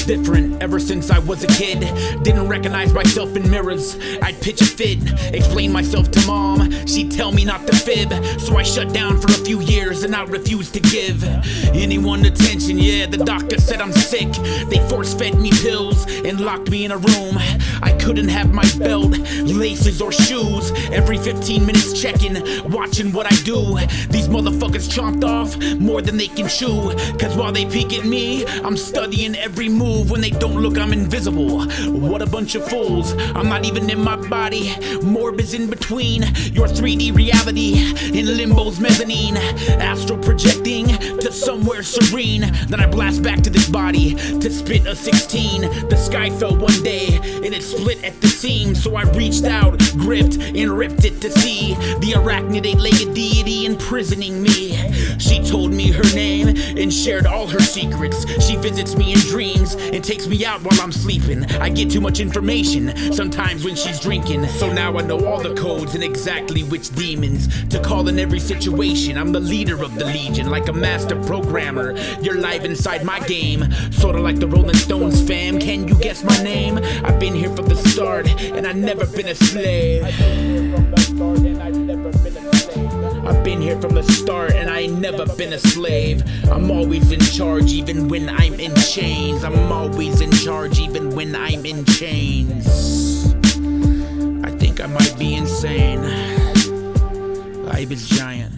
different ever since I was a kid. Didn't recognize myself in mirrors. I'd pitch a fit, explain myself to mom. She'd tell me not to fib. So I shut down for a few years and I refused to give anyone attention. Yeah, the doctor said I'm sick. They force-fed me pills and locked me in a room. I couldn't have my belt, laces, or shoes. Every 15 minutes checking, watching what I do. These motherfuckers chomped off more than they can chew. Cause while they peek at me, I'm studying every move. When they don't look, I'm invisible. What a bunch of fools. I'm not even in my body. Morbid's in between your 3D reality in limbo's mezzanine. Astral projecting to somewhere serene. Then I blast back to this body to spit a 16. The sky fell one day and it split at the seams. So I reached out, gripped, and ripped it to see the arachnid eight-legged deity imprisoning me. She told me her name and shared all her secrets. She visits me in dreams and takes me out while I'm sleeping. I get too much information sometimes when she's drinking. So now I know all the codes and exactly which demons to call in every situation. I'm the leader of the legion, like a master programmer. You're live inside my game, sorta like the Rolling Stones, fam. Can you guess my name? I've been here from the start and I've never been a slave. I've been here from the start and I ain't never been a slave. I'm always in charge even when I'm in chains. I'm always in charge even when I'm in chains. I think I might be insane. Life is giant.